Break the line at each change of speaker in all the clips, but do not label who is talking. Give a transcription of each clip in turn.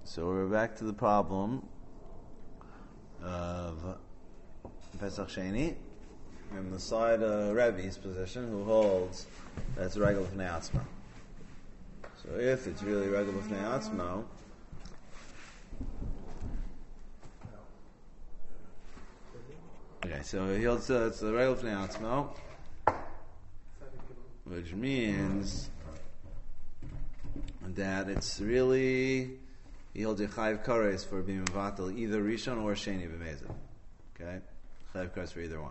So we're back to the problem of Pesach Sheni and the side of Rebbe's position, who holds that it's Regel B'fnei Atzmo. So if it's really Regel B'fnei Atzmo, okay, so he holds it's the Regel B'fnei Atzmo, which means that it's really, he holds a Chayiv Kares for being Mevatel either Rishon or Sheni B'mezid. Okay? Chayiv Kares for either one.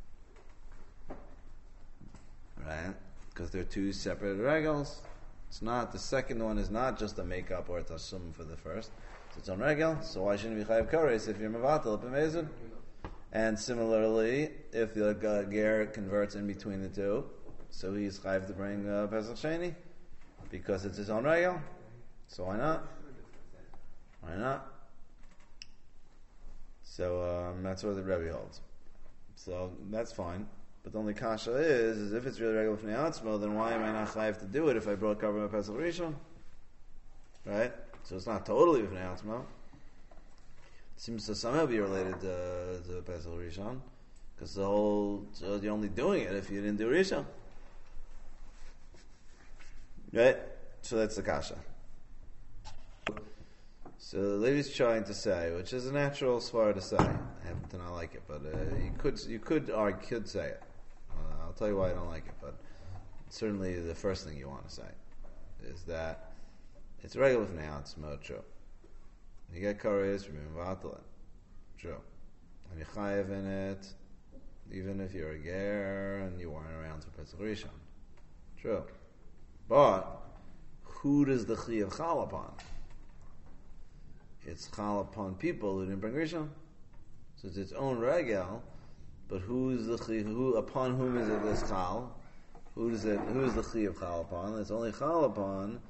Right? Because they're two separate regals. It's not, the second one is not just a makeup or a tasum for the first. It's its own regal, so why shouldn't it be Chayiv Kares if you're Mevatel B'mezid? And similarly, if the Ger converts in between the two, so he's Chayiv to bring Pesach Sheni, because it's his own regal. So why not? Why not? So that's what the Rebbe holds. So that's fine. But the only kasha is if it's really Regel B'fnei Atzmo, then why am I not chayiv to do it if I brought Karban Pesach Rishon? Right? So it's not totally B'fnei Atzmo. It seems to somehow be related to Pesach Rishon, because so you're only doing it if you didn't do Rishon. Right? So that's the kasha. So the lady's trying to say, which is a natural svar to say. I happen to not like it, but you could say it. I'll tell you why I don't like it, but certainly the first thing you want to say is that it's regular for now. It's true. You get kares from Mevatel, true, and you chayev in it, even if you're a ger and you weren't around for Pesach Rishon, true. But who does the chayev chal upon? It's chal upon people who didn't bring Rishon. So it's its own regel, but upon whom is it this chal? Who is the chiyav chal upon? It's only chal upon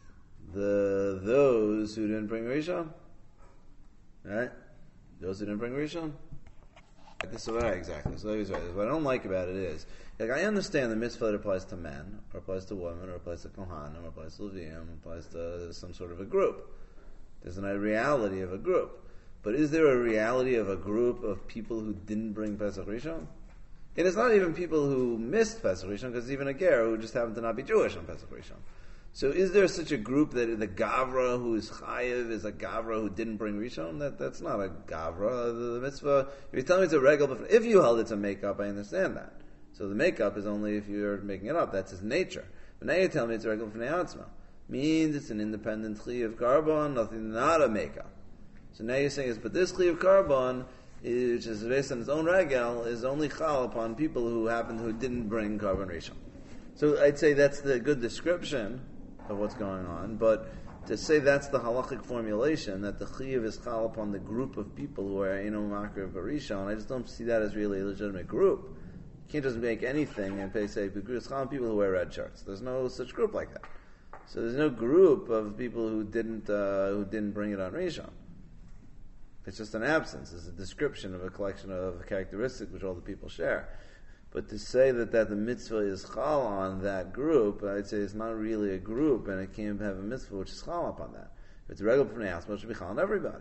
those who didn't bring Rishon. Right? Those who didn't bring Rishon. This is right, exactly. So he's right. What I don't like about it is, like, I understand the mitzvah that applies to men, or applies to women, or applies to kohanim, or applies to leviim, applies to some sort of a group. There's a reality of a group. But is there a reality of a group of people who didn't bring Pesach Rishon? And it's not even people who missed Pesach Rishon, because it's even a ger who just happened to not be Jewish on Pesach Rishon. So is there such a group that the Gavra who is Chayiv is a Gavra who didn't bring Rishon? That's not a Gavra. The mitzvah, if you tell me it's a regal, if you held it's a makeup, I understand that. So the makeup is only if you're making it up. That's his nature. But now you're telling me it's a regal B'fnei Atzmo. Means it's an independent Chi of Carbon, nothing, not a makeup. So now you're saying but this Chi of Carbon, which is based on its own regel, is only chal upon people who didn't bring Carbon Rishon. So I'd say that's the good description of what's going on, but to say that's the halachic formulation, that the Chiyav is chal upon the group of people who are Makar Rishon, I just don't see that as really a legitimate group. You can't just make anything and say it's chal on people who wear red shirts. There's no such group like that. So there's no group of people who didn't bring it on Rishon. It's just an absence. It's a description of a collection of characteristics which all the people share. But to say that the mitzvah is chal on that group, I'd say it's not really a group, and it can't have a mitzvah which is chal upon that. If it's a regular B'fnei Atzmo, it should be chal on everybody.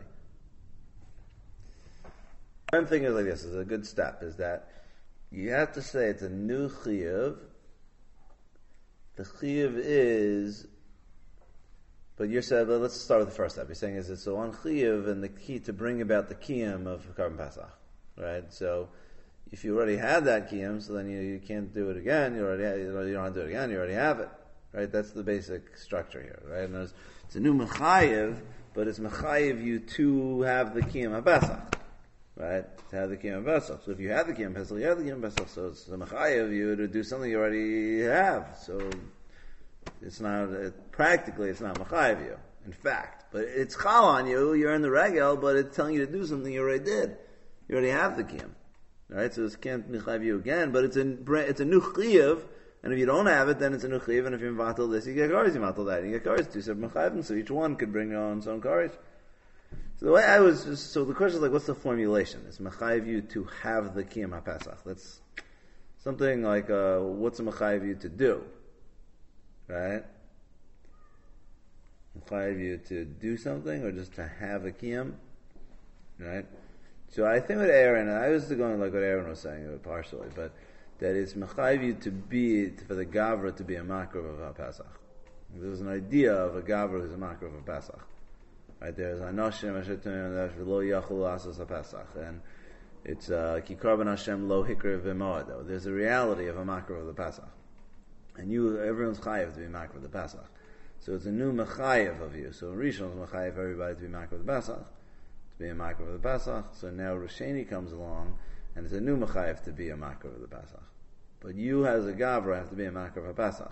One thing is like this, is a good step, is that you have to say it's a new chiyuv. The chiyuv is, but you're saying, let's start with the first step. You're saying is it's so on chiyuv and the key to bring about the kiyum of Karban Pesach, right? So if you already had that kiyum, so then you can't do it again. You don't have to do it again. You already have it, right? That's the basic structure here, right? And it's a new mechayiv, but it's mechayiv you to have the kiyum of Pesach, right? To have the kiyum of Pesach. So if you have the kiyum of Pesach, you have the kiyum of Pesach. So it's a mechayiv you to do something you already have. So it's not practically it's not mechayiv you, in fact, but it's chal on you. You're in the regel, but it's telling you to do something you already did. You already have the kiyum, right? So it can't mechayiv you again, but it's a new chiyuv. And if you don't have it, then it's a new chiyuv. And if you mevatel this, you get kares. You mevatel that, you get kares. Two separate mechayivim, so each one could bring its own kares. So the way so the question is like, what's the formulation? It's mechayiv you to have the kiyum haPesach. That's something like what's a mechayiv you to do? Right? mechayiv you to do something or just to have a kiyam, right? So I think with Aaron, I was going like what Aaron was saying partially, but that it's mechayiv you to be for the gavra to be a makrav of a Pesach. There's an idea of a gavra who's a makrav of a Pesach. Right, there's Anoshim Hashem lo yachul asas Pesach, and it's Kikarban Hashem lo hikra v'moed. There's a reality of a makrav of the Pesach, and everyone's chayiv to be makrav of the Pesach. So it's a new mechayiv of you. So Rishon is mechayiv everybody to be makrav of the Pesach, to be a makrav of the Pesach. So now Rosh Hashanah comes along, and it's a new mechayiv to be a makrav of the Pesach. But you as a gavra have to be a makrav of a Pesach.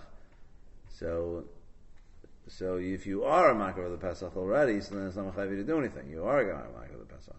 So if you are a makrav of the Pesach already, so then it's not mechayiv to do anything. You are a makrav of the Pesach.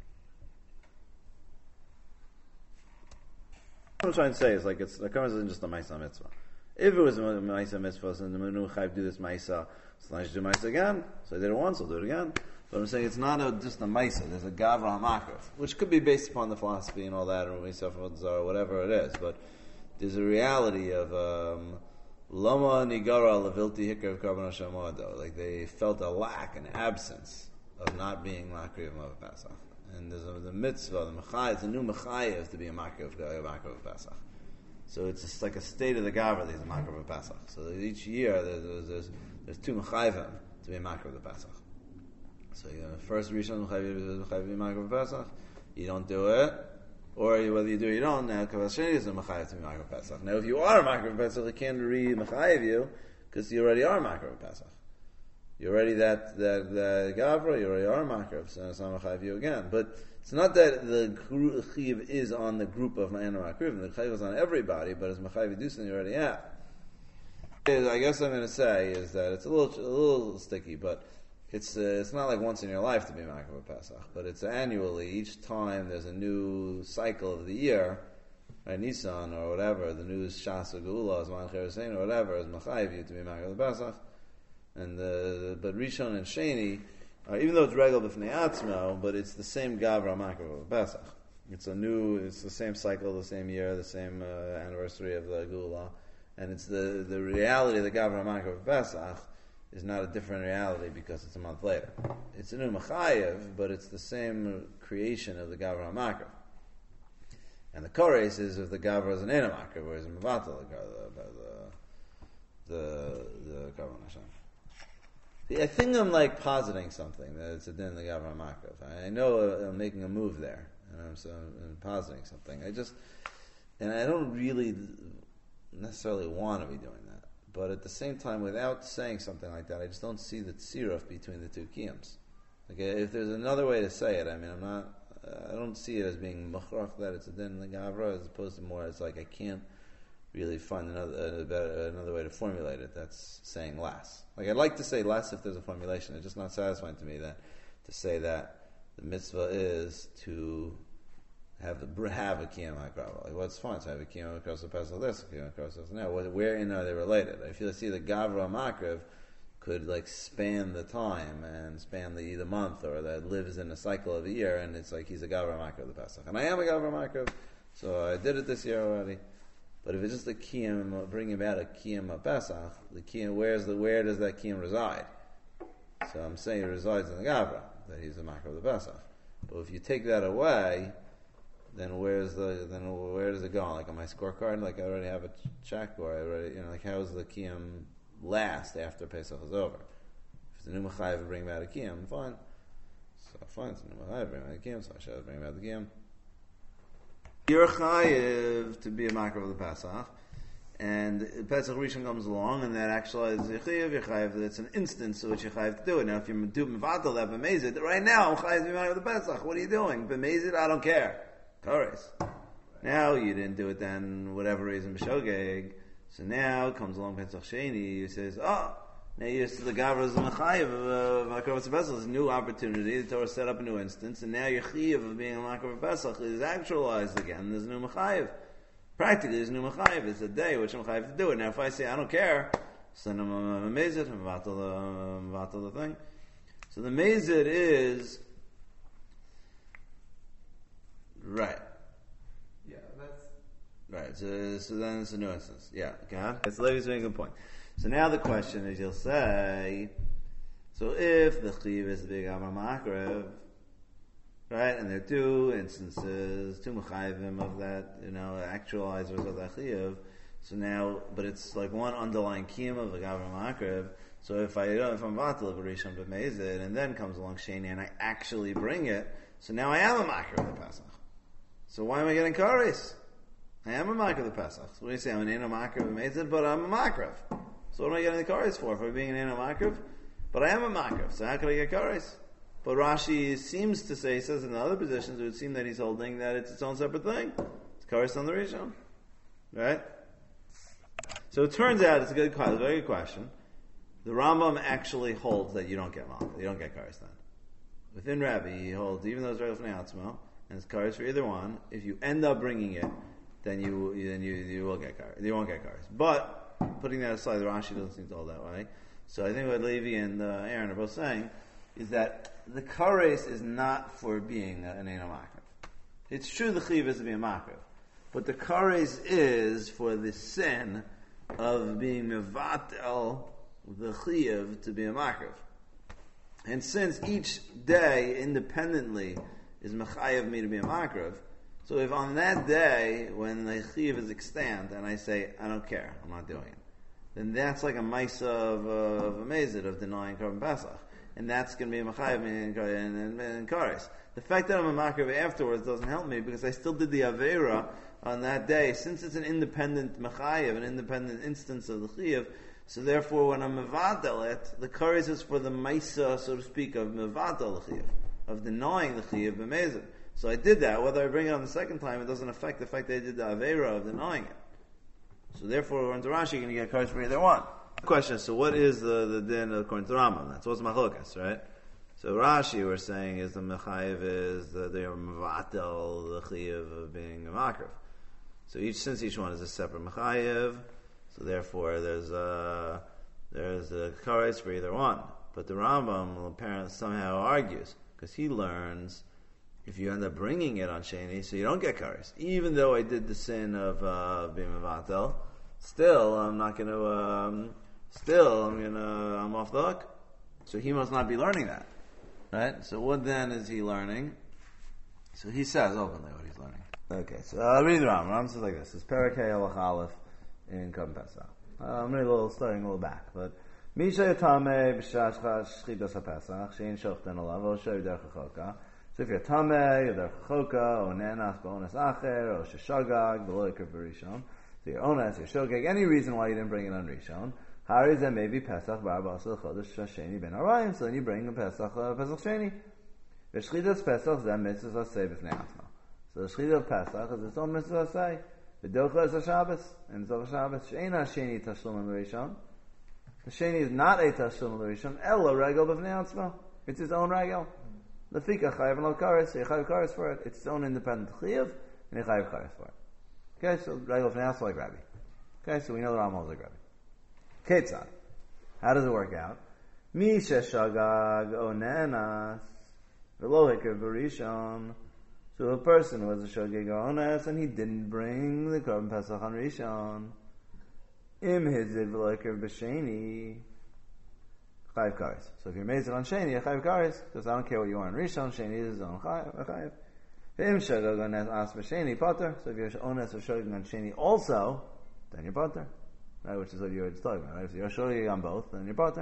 What I'm trying to say is like the Karmas isn't just a Maisa Mitzvah. If it was a Maisa Mitzvah, so the Menu Chayiv do this Maisa, so then I should do Maisa again. So I did it once, I'll do it again. But I'm saying it's not just a Maisa. There's a Gavra HaMakrav, which could be based upon the philosophy and all that, or whatever it is. But there's a reality of Lama Nigara Levilti Hikar of Karban Hashem Moado. Like they felt a lack, an absence of not being Makriv of Pesach. And there's the mitzvah, the Mechai, it's a new Mechai to be a Makriv of Pesach. So it's just like a state of the Gavra that is a Makriv of Pesach. So each year there's two Mechayvim to be a Makriv of Pesach. So first Rishon Mechayv to be Makriv of Pesach, you don't do it, or whether you do or you don't, now Kavas Sheni is a Mechayv to be Makriv of Pesach. Now if you are a Makriv of Pesach, it can't re-Mechayv you, because you already are Makriv of Pesach. You're already that Gavra, you already are Makriv, so it's not Mechayv you again. But it's not that the Chiv is on the group of Ma'aner Makriv, the Chiv is on everybody, but as Mechayv Yidusin you already have. I guess I'm going to say is that it's a little sticky, but it's not like once in your life to be Makriv of Pesach, but it's annually. Each time there's a new cycle of the year, right, Nisan or whatever, the new Shas or Geula, Zman Cheresein or whatever, is Mechayv you to be Makriv of Pesach. And but Rishon and Sheni, even though it's regal b'fnei atzmo, but it's the same Gavra Makriv of Pesach. It's the same cycle, the same year, the same anniversary of the Geula, and it's the reality of the Gavra Makriv of Pesach is not a different reality because it's a month later. It's a new Machayev, but it's the same creation of the Gavra Makriv. And the Kores is if the Gavra is an Eina Makriv, whereas in Mavatal the Gavra Hashem. I think I'm like positing something that it's a din the Gavra Makriv. I know I'm making a move there, and I'm positing something. I don't really necessarily want to be doing that, but at the same time, without saying something like that, I just don't see the tziruf between the two kiyams. Like if there's another way to say it, I mean, I don't see it as being machrach that it's a din the Gavra, as opposed to more it's like I can't really find another way to formulate it. That's saying less. Like I'd like to say less if there's a formulation. It's just not satisfying to me that to say that the mitzvah is to have a kiyam hakrava. Like, well, it's fine to have a kiyam hakrava pesach this, a kiyam hakrava this. No, wherein are they related? I feel see the gavra makriv could like span the time and span the month, or that lives in a cycle of a year, and it's like he's a gavra makriv the pesach, and I am a gavra makriv, so I did it this year already. But if it's just a kiyam, bringing about a kiyam of Pesach, the kiyam, where does that kiyam reside? So I'm saying it resides in the Gavra, that he's a makar of the Pesach. But if you take that away, then where does it go? Like on my scorecard, like I already have a check, or I already, like how does the kiyam last after Pesach is over? If it's a new machayev bring about a kiyam, fine. So fine, it's a new machayev bring about a kiyam, so I should bring about the kiyam. You're chayiv to be a makar of the Pesach, and Pesach Rishon comes along, and that actualizes you're chayiv. That's an instance in which you're chayiv to do it. Now, if you're do mevatel that b'mezid, right now I'm chayiv to be makar of the Pesach. What are you doing? B'mezid, I don't care. Kores. Now you didn't do it then, whatever reason, b'shogeg. So now comes along Pesach Sheni. He says, now you're the Gavra is the Machayev of Makar of Pesach. It's a new opportunity. The Torah set up a new instance, and now your Chiyav of being a Makar of Pesach is actualized again. There's a new Machayev. Practically, there's a new Machayev. It's a day which I'm Machayev to do it. Now, if I say I don't care, so then I'm amazed. I'm vatal the thing. So the Mezid is right.
Yeah, that's
right. So then it's a new instance. Yeah, God. That's Levi's making a good point. So now the question is, you'll say, So if the chiv is the Gavra Makrev, right, and there are two instances, two mechayvim of that, actualizers of that chiv. So now, but it's like one underlying kiyum of the Gavra Makrev. So if I'm vatal b'rishon b'meizid, and then comes along Sheni, and I actually bring it, so now I am a makrev of the Pesach. So why am I getting kares? I am a makrev of the Pesach. So what do you say? I'm an eno makrev b'meizid, but I'm a makrev. So what am I getting the kares for? For being an eno makrev? But I am a makrev, so how could I get kares? But Rashi seems to say, he says in other positions, it would seem that he's holding that it's its own separate thing. It's kares on the rishon. Right? So it turns out, it's a very good question. The Rambam actually holds that you don't get malchus, you don't get kares then. Within Rabbi, he holds, even though it's regel fnei atzmo, and it's kares for either one, if you end up bringing it, then you will get kares. You won't get kares. But, putting that aside, the Rashi doesn't seem to hold that way. So I think what Levi and Aaron are both saying is that the kares is not for being an eno makrev. It's true the chiv is to be a makrev, but the kares is for the sin of being mevatel the chiv to be a makrev. And since each day independently is mechayev me to be a makrev, so if on that day when the chiv is extant and I say I don't care, I'm not doing it, then that's like a maisa of a mezid of denying Korban Pesach, and that's going to be a mechayev me in kares. The fact that I'm a makrev afterwards doesn't help me because I still did the avera on that day. Since it's an independent mechayev, an independent instance of the chiv, so therefore when I'm mevadel it, the kares is for the maisa, so to speak, of mevadel the chiv, of denying the chiv b'mezid. So I did that. Whether I bring it on the second time, it doesn't affect the fact that I did the avera of denying it. So therefore, when to Rashi, you're going to get kares for either one. Question: so what is the din according to Rambam? That's what's machlokas, right? So Rashi, we're saying, is the mechayev is the mevatel the chiv of being a makrev. So since each one is a separate mechayev, so therefore there's a kares for either one. But the Rambam apparently somehow argues because he learns if you end up bringing it on Sheni, so you don't get kares. Even though I did the sin of being mevatel, still I'm not going to. I'm off the hook. So he must not be learning that, right? So what then is he learning? So he says openly what he's learning. Okay, so I'll read the Rambam. Rambam says like this: it's Perek Halach Aleph in Korban Pesach. I'm starting a little back, but Misha Yotame b'Shas Shchitas HaPesach Shein Shochten Olav O Shei Derech HaChoka. So if you're Tameh, you're Derech HaChoka, or Nenas B'Ones Acher, or Sheshagag B'Lo Ikar B'Rishon. So you're Ones, you're Shogeg. Any reason why you didn't bring it on Rishon? Haris and maybe Pesach Bar Basel Chodesh Sheni Ben Arayim. So then you bring the Pesach Sheni. V'Shchitas Pesach Zeh Mitzvah Aseh B'Fnei Atzma. So the Shechita of Pesach is its own mitzvah say. The Docha is a Shabbos, and it's a Shabbos. She'ena Sheni Tashlum L'Rishon. The Sheni is not a Tashlum L'Rishon. Ella Regel B'Fnei Atzma. It's its own regel. The Fika Chayav and Al-Kares. You Chayav Kares for it. It's its own independent Chayav, and you Chayav Kares for it. Okay, so Regel B'Fnei Atzma like Rabbi. Okay, so we know the Rambam is like Rabbi. Ketzad. How does it work out? Mi Sheshagag Onenas V'lo Hikr B'Rishon. So a person was a shogeg ones and he didn't bring the Korban Pesach on Rishon. Im hizid v'loikev b'sheni chayiv kares. So if you're mezid on sheni, you chayiv kares because I don't care what you are on Rishon. Sheni is his own chayiv. Im shogeg ones as b'sheni pater. So if you're ones or shogeg on sheni also, then you're pater. Right, which is what you were just talking about. Right, if you're shogeg on both, then you're pater.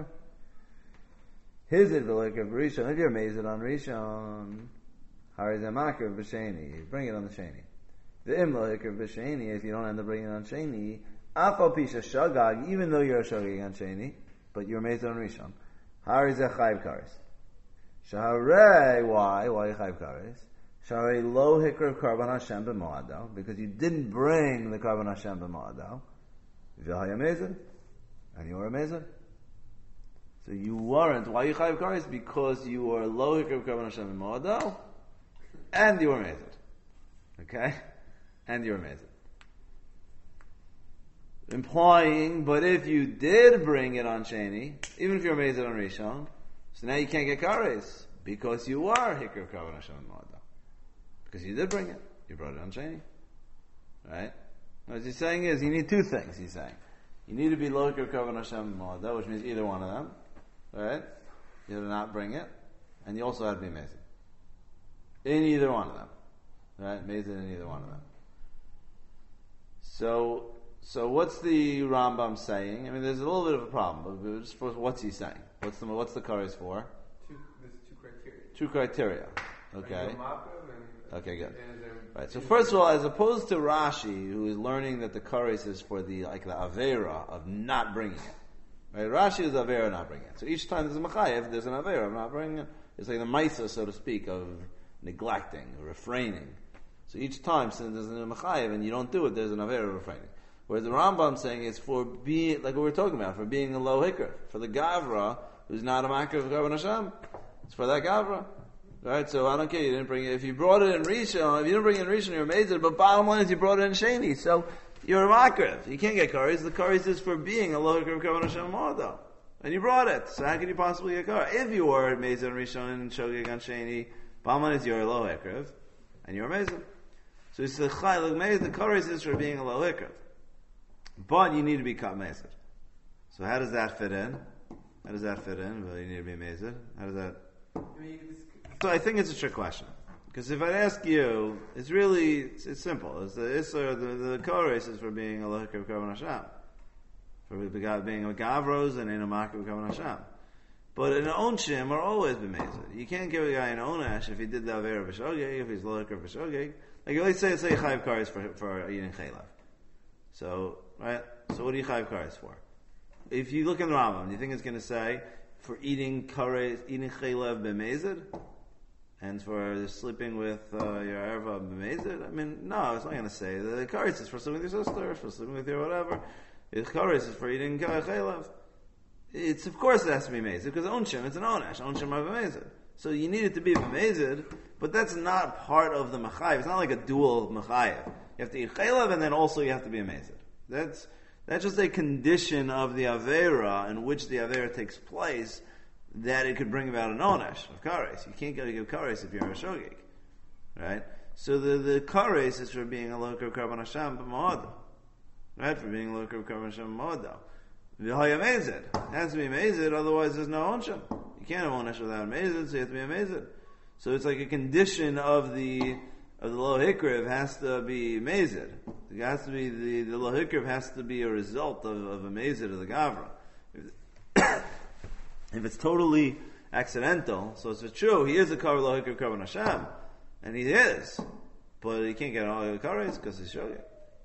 Hizid v'loikev b'rishon. If you're mezid on Rishon. Harizamaker b'sheni, bring it on the sheni. The imlahiker b'sheni, if you don't end up bringing it on sheni, afal pisha shagag, even though you're a shagag on sheni, but you're made on rishon. Harizach chayv kares. Shaharei, why you chayv kares? Shaharei lo hikr karban Hashem b'mo'adal, because you didn't bring the karban Hashem b'mo'adal. V'haya mezid, and you were a mezid. So you weren't. Why you chayv kares? Because you were lo hikr karban Hashem b'mo'adal. And you were mezid. Okay? And you were mezid. Implying, but if you did bring it on Sheni, even if you're mezid on Rishon, so now you can't get kares, because you are hikr karban Hashem Mo'adah. Because you did bring it. You brought it on Sheni. Right? What he's saying is, you need two things, he's saying. You need to be lo hikr karban Hashem Mo'adah, which means either one of them. Right? you had to not bring it, and you also had to be mezid. In either one of them. Right? Mezid in either one of them. So what's the Rambam saying? I mean, there's a little bit of a problem, but just for what's he saying? What's the kares for?
There's two criteria.
Two criteria. Okay.
And
Okay, good. Right. So first of all, as opposed to Rashi, who is learning that the kares is for the avera of not bringing it. Right? Rashi is avera not bringing it. So each time there's a mechayev, there's an avera of not bringing it. It's like the maisa, so to speak, of neglecting, or refraining. So each time, since there's a mechayev and you don't do it, there's an avera of refraining. Whereas the Rambam saying it's for being, like what we're talking about, for being a low hikr, for the gavra who's not a makar of Karban Hashem. It's for that gavra. Right, so I don't care, you didn't bring it. If you brought it in Rishon, if you didn't bring it in Rishon, you're amazed. But bottom line is you brought it in Sheni, so you're a makar. You can't get kares. The kares is for being a low hikr of Karban Hashem Modo. And you brought it, so how could you possibly get kares? If you were amazed on Rishon and Shogeg on Sheni, bottom line is you're a low hikr, and you're amazed. So he said, the kares is for being a low hikr. But you need to be mezid. So how does that fit in? Well, you need to be mezid. How does that? So I think it's a trick question. Because if I ask you, it's simple. It's the kares is for being a lohik of Karban Hashem. For being a gavros and in a makar of Karban Hashem. But an onshim are always be mezid. You can't give a guy an onash if he did the avera b'shogeg, if he's lohik of b'shogeg. Like let's say chayiv kares for eating chaylev. So, right? So what do you chayiv kares for? If you look in the Rambam, do you think it's going to say for eating kares, eating chaylev b'mezid? And for sleeping with your erva b'mezid? I mean, no, it's not going to say. The kares is for sleeping with your sister, for sleeping with your whatever. The kares is for eating chaylev. It's, of course, it has to be mezid, because onshim, it's an onash. Onshim are b'mezid. So you need it to be b'mezid, but that's not part of the machayev. It's not like a dual machayev. You have to eat chaylev, and then also you have to be amazed. That's just a condition of the avera in which the avera takes place, that it could bring about an onesh of kares. You can't give kares if you're a shogeg, right? So the kares is for being a loker of Karban Hashem b'ma'odah, right? For being a loker of Karban Hashem b'ma'odah. V'hay amazed. It has to be amazed, otherwise there's no onshim. You can't have onesh without amazed, so you have to be amazed. So it's like a condition of the low hikriv has to be amazed. It has to be the low hikriv has to be a result of amazed of the gavra. If it's totally accidental, so it's true, he is a kavar low hikriv Karban Hashem, and he is, but he can't get all the kares because he's shogeg.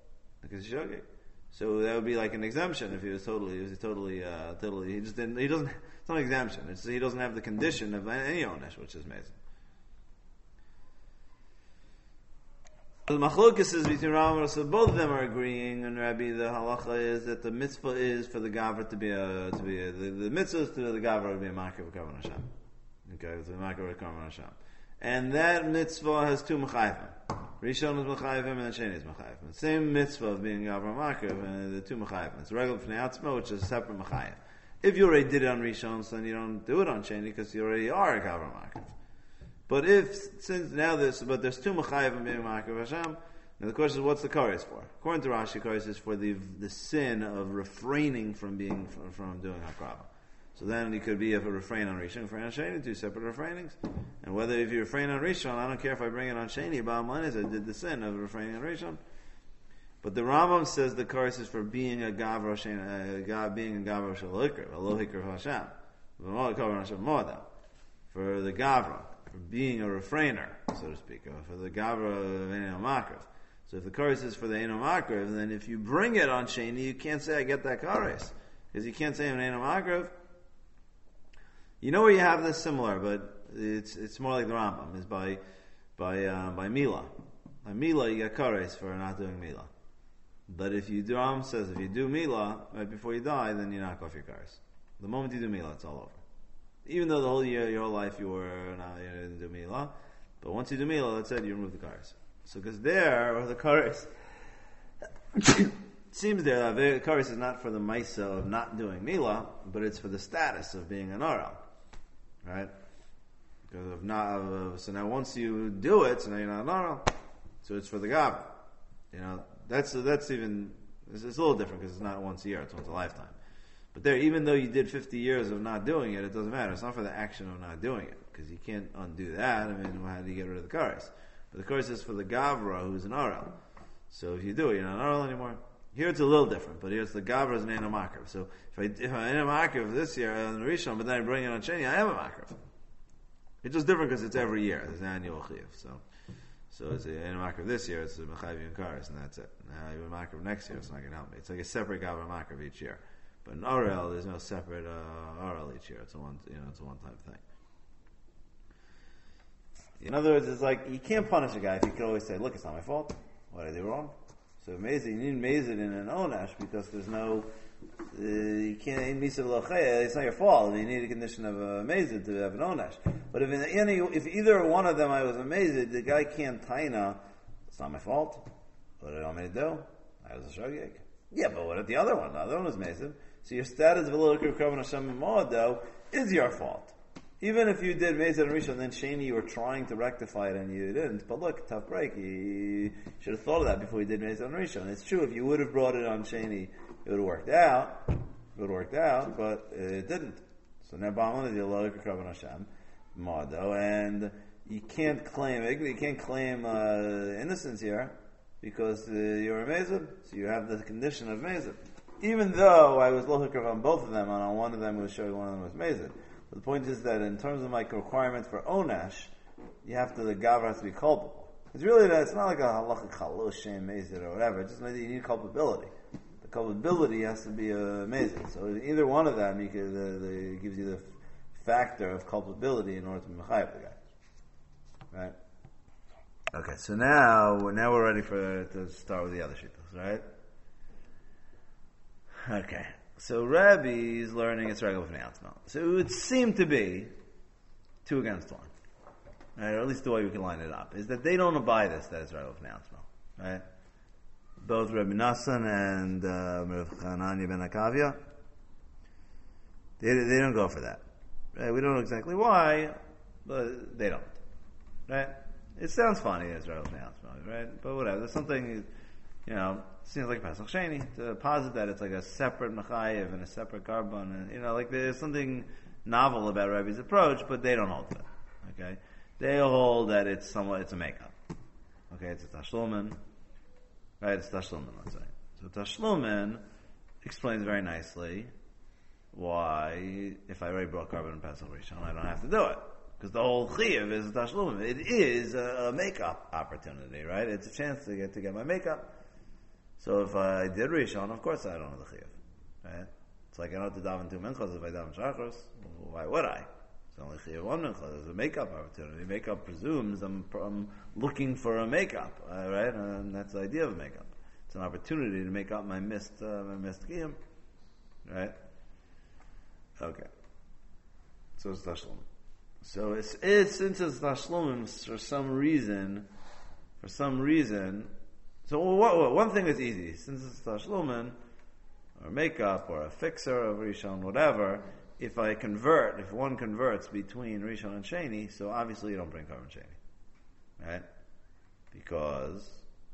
So that would be like an exemption if he was totally, he just didn't, he doesn't, it's not an exemption, he doesn't have the condition of any onesh, which is amazing. The machlokes is between Rambam, so both of them are agreeing, and Rabbi, the halacha is that the mitzvah is for the gavra to be the mitzvah is to the gavra to be a makar of Karban Hashem. Okay, to a makar of Karban Hashem. And that mitzvah has two mechayvim. Rishon is mechayvim and then Sheni is mechayvim. The same mitzvah of being gavra makar, and the two mechayvim. It's a regular fnei atzma, which is a separate mechayv. If you already did it on Rishon, so then you don't do it on Sheni because you already are a gavra makar. But there's two mechayim being makar of Hashem. Now the question is, what's the kares for? According to Rashi, kares is for the sin of refraining from doing hakrava. So then it could be if a refrain on Rishon, refrain on Sheni, two separate refrainings. And whether if you refrain on Rishon, I don't care if I bring it on Sheni. Bottom line is I did the sin of refraining on Rishon. But the Rambam says the kares is for being a gavra being a gavra shalokir, a lohikir of Hashem, for the gavra. For being a refrainer, so to speak, for the gavra of Eino Makriv. So if the kares is for the Eino Makriv, then if you bring it on Sheni, you can't say I get that kares, because you can't say in Eino Makriv. You know where you have this similar, but it's more like the Rambam is by Mila. By Mila, you get kares for not doing Mila. But if you do, Rambam says if you do Mila right before you die, then you knock off your kares. The moment you do Mila, it's all over. Even though the whole year, your whole life, you didn't do Milah. But once you do Milah, that's it, you remove the kares. So, because the kares, seems there, the kares is not for the maisa of not doing Milah, but it's for the status of being an aral. Right? Because so now once you do it, so now you're not an aral. So it's for the gavra. That's even, it's a little different because it's not once a year, it's once a lifetime. But there, even though you did 50 years of not doing it, it doesn't matter. It's not for the action of not doing it, because you can't undo that. I mean, how do you get rid of the kares? But the kares is for the gavra who's an arel. So if you do it, you're not an arel anymore. Here it's a little different, but here it's the gavra is an enomakriv. So if I'm enomakriv this year on the Rishon, but then I bring it on Sheni, I am a makriv. It's just different because it's every year. There's an annual chiyuv. So it's an enomakriv this year, it's a mechayiv and kares, and that's it. Now I have a makriv next year, it's not going to help me. It's like a separate gavra makriv each year. But in Arel, there's no separate Arel each year. It's a one-time thing. In other words, it's like you can't punish a guy if you can always say, "Look, it's not my fault. What did I do wrong?" So you need mazid in an onash because there's no you can't misa v'lochaya. It's not your fault. You need a condition of a mazid to have an onash. But if either one of them I was a mazid, the guy can't taina. It's not my fault. What did I want me to do? I was a shogeg. Yeah, but what at the other one? The other one was mazid. So your status of a little Kavan Hashem and Moed, though, is your fault. Even if you did Mezid and Rishon, and then Sheni, you were trying to rectify it and you didn't. But look, tough break. You should have thought of that before you did Mezid and Rishon. It's true, if you would have brought it on Sheni, it would have worked out. But it didn't. So now Ba'aman is your little Kavan Hashem, Moed, and you can't claim innocence here because you're a Mezid, so you have the condition of Mezid. Even though I was lochikav on both of them, and on one of them was showing, one of them was mazid. But the point is that in terms of my requirements for onash, the gavra has to be culpable. It's not like a halacha chalosh shem mazid or whatever. It just means you need culpability. The culpability has to be a mazid. So either one of them, gives you the factor of culpability in order to mechayev the guy. Right? Okay, so now we're ready to start with the other shittas, right? Okay, so Rabbi is learning it's regular for Neatzma. So it would seem to be 2 against 1, right? Or at least the way we can line it up is that they don't abide this, that it's regular for Neatzma, right? Both Rabbi Nassan and Rav Chananya ben Akavia, they don't go for that, right? We don't know exactly why, but they don't, right? It sounds funny as regular for Neatzma, right? But whatever, there's something, seems like Pesach Sheni, to posit that it's like a separate Mechayev and a separate Karban, and, like there's something novel about Rebbe's approach, but they don't hold to it, okay? They hold that it's a makeup. Okay, it's a Tashlumen, right? It's Tashlumen, let's say. So Tashlumen explains very nicely why, if I already brought Karban and Pesach Rishon, I don't have to do it. Because the whole Chiyuv is Tashlumen. It is a makeup opportunity, right? It's a chance to get my makeup. So if I did Rishon, of course I don't have the Chiyuv, right? It's like I don't have to daven 2 minchas if I daven Shachos. Why would I? It's only Chiyuv 1 mincha. There's a makeup opportunity. Makeup presumes I'm looking for a makeup, right? And that's the idea of makeup. It's an opportunity to make up my missed Chiyuv, right? Okay. So it's Tashlumen. So it's since it's Tashlumen for some reason. So one thing is easy. Since it's Tashlumen, or makeup, or a fixer of Rishon, whatever, if one converts between Rishon and Sheni, so obviously you don't bring Karban Sheni. Right? Because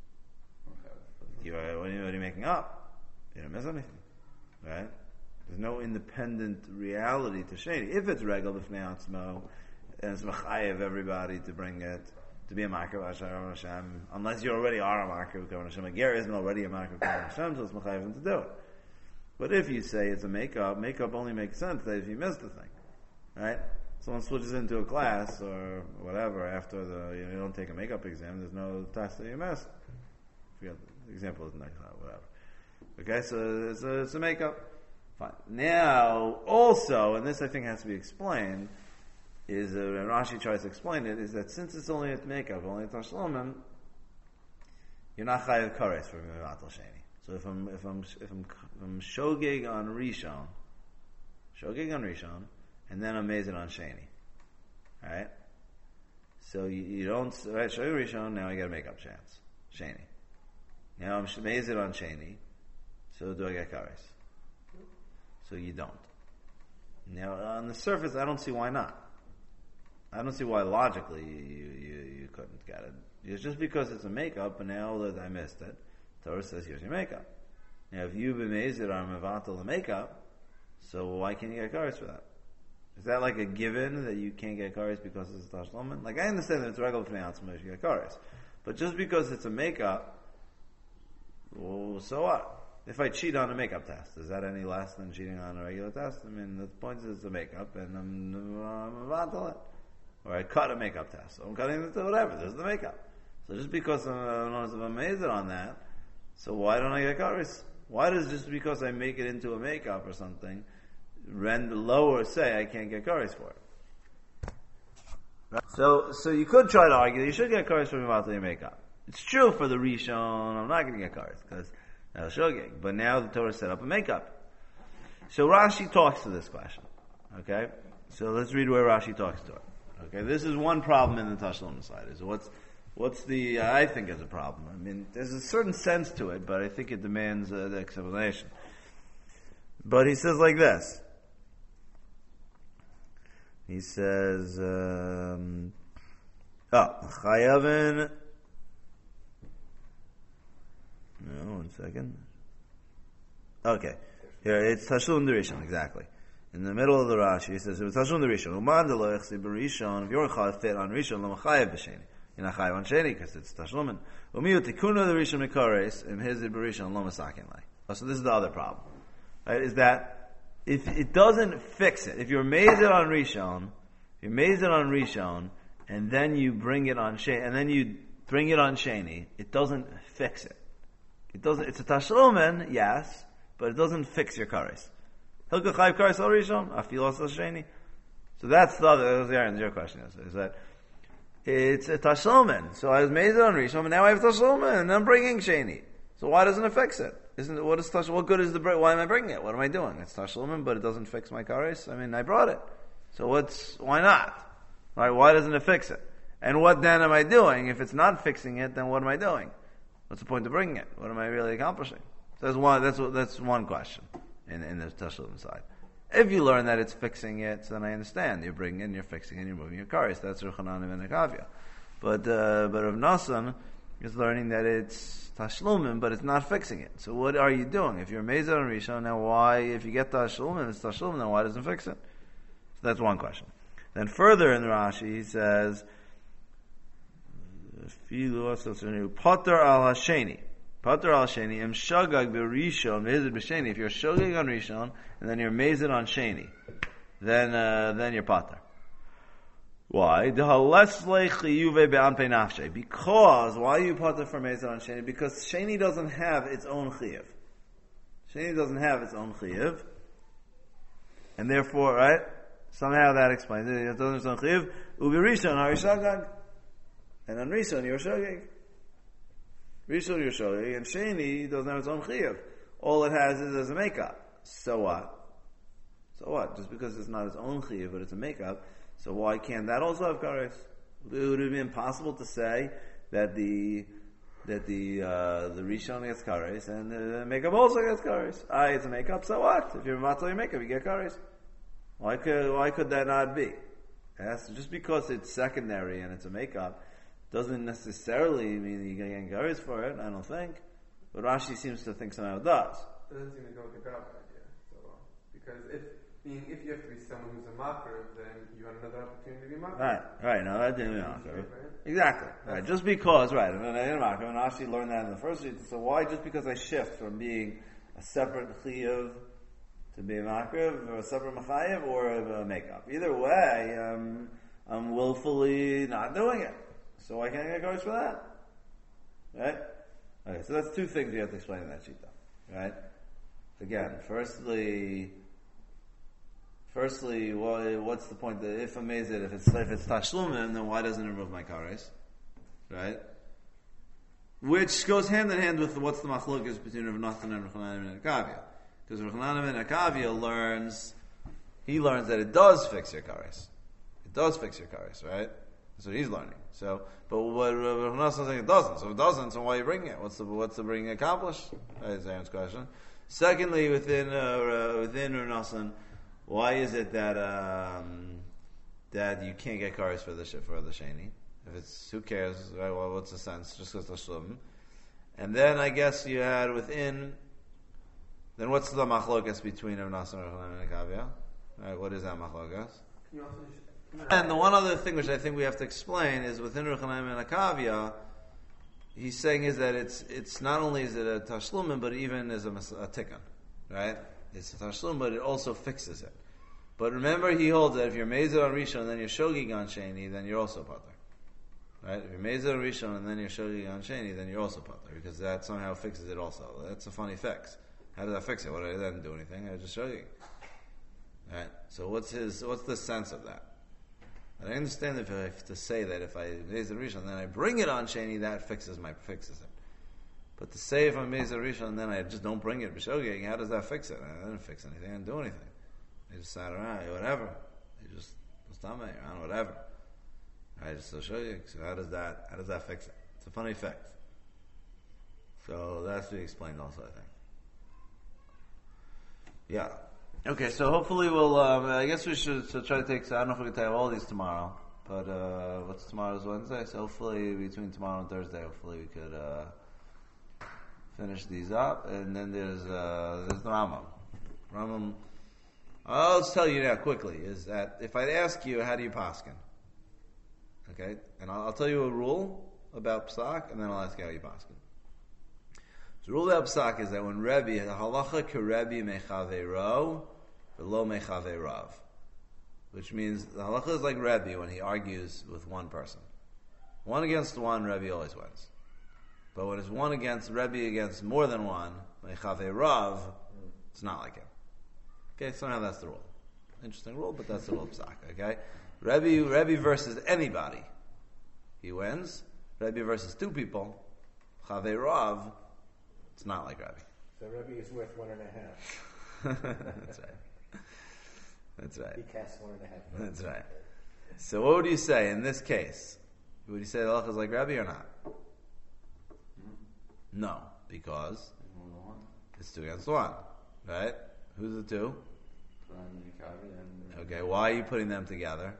what are you making up? You don't miss anything. Right? There's no independent reality to Sheni. If it's regal b'fnei atzmo, and it's mechayev everybody to bring it, to be a makar Hashem, unless you already are a makar of Hashem. A ger isn't already a makar of Hashem, so it's mechayev him to do it. But if you say it's a makeup only makes sense that if you miss the thing, right? Someone switches into a class or whatever after you don't take a makeup exam. There's no test that you miss. Forget the example is next, whatever. Okay, so it's a makeup. Fine. Now, also, and this I think has to be explained, is when Rashi tries to explain it, is that since it's only a makeup, only a Tashlumen, you're not chayav kares for Mevatel Sheni. So if I'm shogeg on Rishon, and then I'm mazid on Sheni, right? So you don't right shogeg Rishon. Now I got a makeup chance, Sheni. Now I'm mazid on Sheni. So do I get kares? So you don't. Now on the surface, I don't see why not. I don't see why logically you couldn't get it. It's just because it's a makeup, and now that I missed it, Torah says here's your makeup. Now if you've been mazid on mevatel the makeup, So why can't you get kares for that? Is that like a given that you can't get kares because it's a tashlumin? Like, I understand that it's regular for the outside you get kares, but just because it's a makeup, well, so what? If I cheat on a makeup test, is that any less than cheating on a regular test? I mean, the point is it's a makeup, and I'm about to it. Or I cut a makeup test, so I'm cutting it to whatever. There's the makeup. So just because I'm amazed on that, so why don't I get kares? Why does just because I make it into a makeup or something, lower say I can't get kares for it? Right? So you could try to argue that you should get kares for your makeup. It's true for the Rishon, I'm not going to get kares because that's shogeg. But now the Torah set up a makeup. So Rashi talks to this question. Okay? So let's read where Rashi talks to it. Okay? This is one problem in the Tashlum side. Is what's the, I think is a problem. I mean, there's a certain sense to it, but I think it demands the explanation. But he says like this. He says, Chayavin. No, 1 second. Okay. Here, it's Tashlum Derishon, exactly. In the middle of the Rashi, he says, it's Tashlum Derishon. Uman deloich si berishon, if you're chayav fit on Rishon, lo machayav b'sheni. You're not chayav on Sheni, because it's Tashlumin. Umiyu tikuna the Rishon mekares, im his berishon, lo masakin lai. So this is the other problem. Right, is that, if it doesn't fix it, if you're mazed on Rishon, and then you bring it on Sheni, it doesn't fix it. It doesn't. It's a tashlumen, yes, but it doesn't fix your kares. Hilka chayv kares al rishon, afilos al sheni. So that's the other. That was your question. Is that it's a tashlumen? So I was made on rishon, and now I have tashlumen, and I'm bringing sheni. So why doesn't it fix it? Isn't it? What is tashlumen? What good is the? Why am I bringing it? What am I doing? It's tashlumen, but it doesn't fix my kares. I mean, I brought it. So why not? Right? Why doesn't it fix it? And what then am I doing? If it's not fixing it, then what am I doing? What's the point of bringing it? What am I really accomplishing? So that's one question in the Tashlum side. If you learn that it's fixing it, so then I understand. You're bringing it, and you're fixing it, and you're moving your kares. That's Rav Chananim and Akavia. But Rav Nassan is learning that it's Tashlumim, but it's not fixing it. So what are you doing? If you're Mezah and Rishon, now why, if you get Tashlumim, it's Tashlumim, then why doesn't it fix it? So that's one question. Then further in the Rashi, he says, Pater al Hasheni. Pater al Hasheni. Im shagag b'rishon mezid b'sheni. If you're shagag on Rishon and then you're mezid on Sheni, then you're pater. Why? Because why are you pater for mezid on Sheni? Because Sheni doesn't have its own chiyuv. Sheni doesn't have its own chiyuv, and therefore, right? Somehow that explains it. It doesn't have its own chiyuv. U'b'rishon harishagag. And on Rishon, you're shogeg. Rishon, you're shogeg. And Sheni doesn't have its own chiyuv. All it has is as a makeup. So what? Just because it's not its own chiyuv, but it's a makeup, so why can't that also have kares? Would it be impossible to say that the Rishon gets kares and the makeup also gets kares? It's a makeup, so what? If you're matzah your makeup, you get kares. Why could that not be? Yes, just because it's secondary and it's a makeup doesn't necessarily mean that you're going to get kares for it, I don't think. But Rashi seems to think somehow it does.
It doesn't seem to go with the Grab idea. So, because if you have to be someone who's a makar, then you have another opportunity to be makar.
Right. No, that didn't be makar. Exactly. Right. Just because, right. I didn't makar. And Rashi learned that in the first read. So why just because I shift from being a separate chiyuv to be a makar, or a separate machayev, or a makeup? Either way, I'm willfully not doing it. So why can't I get kares for that? Right? Okay, so that's two things you have to explain in that shita. Right? Again, firstly, what's the point that if I'm mezid, if it's tashlumim, then why doesn't it remove my kares? Right? Which goes hand in hand with what's the machlokes between Rav Nathan and Rav Chananim and Akavia. Because Rav Chananim and Akavia learns that it does fix your kares. It does fix your kares, right? That's what he's learning. So, but what Rav Nassan is saying, it doesn't. So if it doesn't, so why are you bringing it? What's the bringing accomplished? That's Aaron's question. Secondly, within Rav Nassan, why is it that you can't get kares for the sheni? If it's, who cares? Right? Well, what's the sense? Just because it's shlum. And then I guess you had within then what's the machlokas between Rav Nassan and Rav Chanan ben Akavia? Right, what is that machlokas?
Can you also
And the one other thing which I think we have to explain is within Rav Chanan ben Akavia, he's saying is that it's not only is it a tashlumin, but even is a tikkun, right? It's a tashlumin, but it also fixes it. But remember, he holds that if you're mezer on rishon and then you're shogig on sheni, then you're also pater. Right? If you're mezer on rishon and then you're shogig on sheni, then you're also pater, because that somehow fixes it also. That's a funny fix. How does that fix it? Well, I didn't do anything. I was just shogig. Right? So what's the sense of that? And I understand if I have to say that if I mezer rishon and then I bring it on sheni, that fixes it. But to say if I'm mezer rishon and then I just don't bring it b'shogig, how does that fix it? I didn't fix anything. I didn't do anything. They just sat around, whatever. They just stomach around, whatever. I just show you. So how does that fix it? It's a funny fix. So that's what he explained also, I think. Yeah. Okay, so hopefully we'll, I guess we should try to take, so I don't know if we can take all these tomorrow, but, what's tomorrow's Wednesday? So hopefully between tomorrow and Thursday, hopefully we could, finish these up. And then there's the Rambam. I'll just tell you now quickly, is that if I'd ask you, how do you paskin? Okay? And I'll tell you a rule about psak, and then I'll ask you how you paskin. The rule about psak is that when Rebbe, halacha kerebbe mechaveiro, v'lo mechaveirav. Which means, the halacha is like Rebbe when he argues with one person. One against one, Rebbe always wins. But when it's one against, Rebbe against more than one, mechaveirav, it's not like him. Okay, so now that's the rule. Interesting rule, but that's the rule of psak. Okay, Rebbe versus anybody, he wins. Rebbe versus two people, Chavei Rav, it's not like Rebbe.
So Rebbe is worth 1.5.
That's right. That's right.
He casts 1.5.
That's right. So what would you say in this case? Would you say the halacha is like Rebbe or not? No, because it's 2 against 1, right? Who's the two? Okay, why are you putting them together?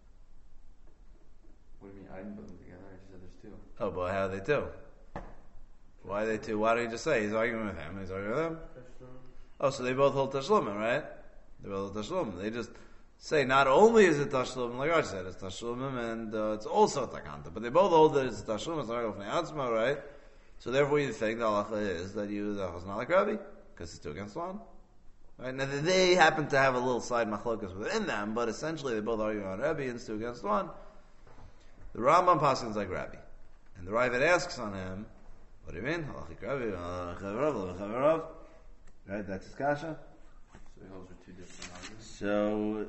What do you mean? I didn't put them together. I just said there's 2.
Oh, but how are they 2? Why are they 2? Why don't you just say he's arguing with him? He's arguing with him. Oh, so they both hold tashlumim, right? They both hold tashlumim. They just say not only is it tashlumim, like I said, it's tashlumim, and it's also takanta, but they both hold that it's tashlumim. It's not atzma, right? So therefore, you think the halacha is that the halacha is not like Rabbi because it's 2 against 1. Right? Now they happen to have a little side machlokas within them, but essentially they both argue on Rabbi and it's 2 against 1. The Rambam paskins like Rabbi, and the Ravid asks on him, "What do you mean? Halachic Rabbi, right? That's his kasha."
So he holds are 2 different arguments.
So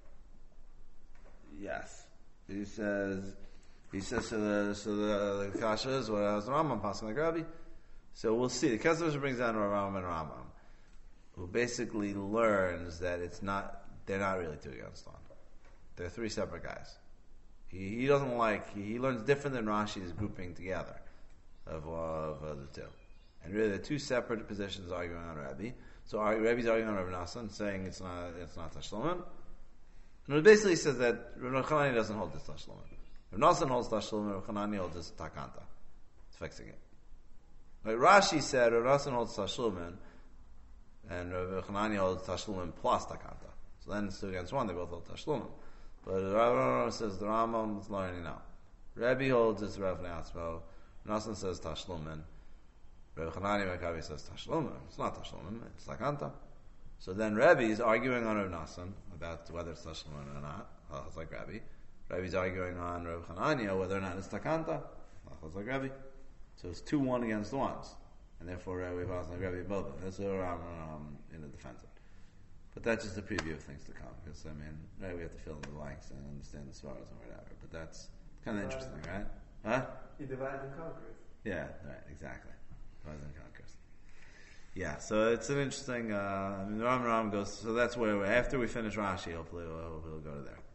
yes, he says so the kasha is what has the Rambam paskins like Rabbi. So we'll see. The Kesef brings down Rambam and Rambam, who basically learns that they're not really 2 against 1. They're 3 separate guys. He doesn't like, he learns different than Rashi's grouping together of the 2. And really the 2 separate positions arguing on Rabbi. So Rabbi's arguing on Rav Nassan, saying it's not Tashlomen. And it basically says that Rav Chanani doesn't hold this Tashlomen. Rav Nassan holds Tashlomen, Rav Chanani holds this Takanta. It's fixing it. Like Rashi said, Rav Nassan holds Tashlomen, and Rav Chanani holds Tashlumin plus Takanta. So then it's 2 against 1, they both hold Tashlumin. But Rav says the Rambam is learning now. Rabbi holds it's Rav Neatzmo. Nassan says Tashlumin. Rav Chanani Makavi says Tashlumin. It's not Tashlumin, it's Takanta. So then Rabbi is arguing on Rav Nassan about whether it's Tashlumin or not. It's like Rabbi. Rabbi's arguing on Rav Chanani whether or not it's Takanta. It's like Rabbi. So it's 2-1 against the ones. And therefore, Rabbi Bas and Rabbi Boba. That's what in the defense. But that's just a preview of things to come. Because, right, we have to fill in the blanks and understand the svaras and whatever. But that's kind of interesting, right? Huh?
He divides and conquers.
Yeah, right, exactly. Divides and conquers. Yeah, so it's an interesting, Ram goes, so that's where, after we finish Rashi, hopefully we'll go to there.